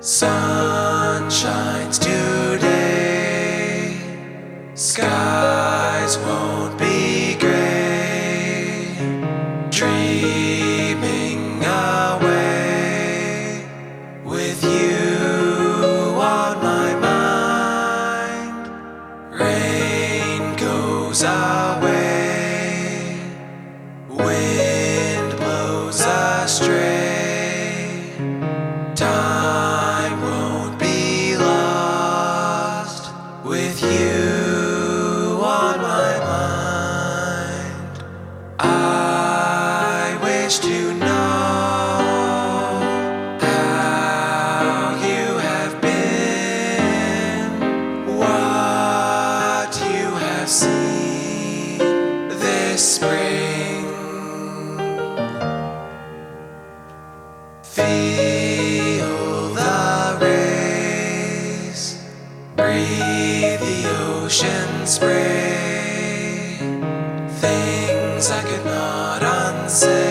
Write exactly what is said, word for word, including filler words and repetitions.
Sun shines today, skies won't be gray, dreaming away with you on my mind. Rain goes away, wind blows astray, time won't be lost with you on my mind. I wish to know how you have been, what you have seen this spring. Feel the rays, breathe the ocean spray, things I could not unsay.